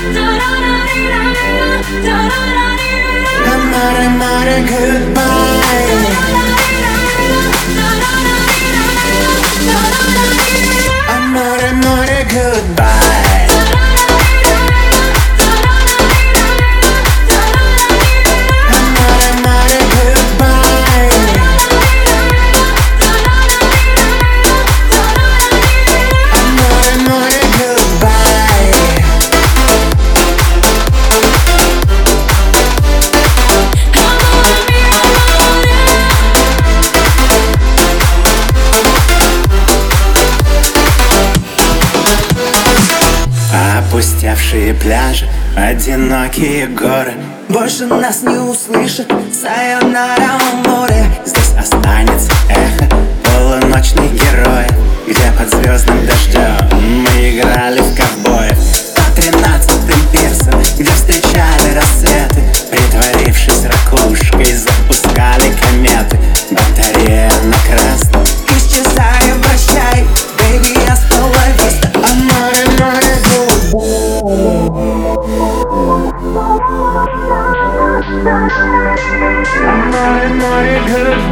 Amore, amore, goodbye. Amore, amore, goodbye. Amore, amore, goodbye. Amore, amore, goodbye. Опустевшие пляжи, одинокие горы больше нас не услышат. Сайонара, о море. Здесь останется эхо полуночных героев, где под звездным дождем мы играли в ковбоев. По 13-м пирсам, где встречали рассветы, притворившись ракушкой, запускали кометы. Батарея на красном, исчезаем, прощай, baby, hasta la vista. Amore, amore, goodbye. Amore, amore, goodbye.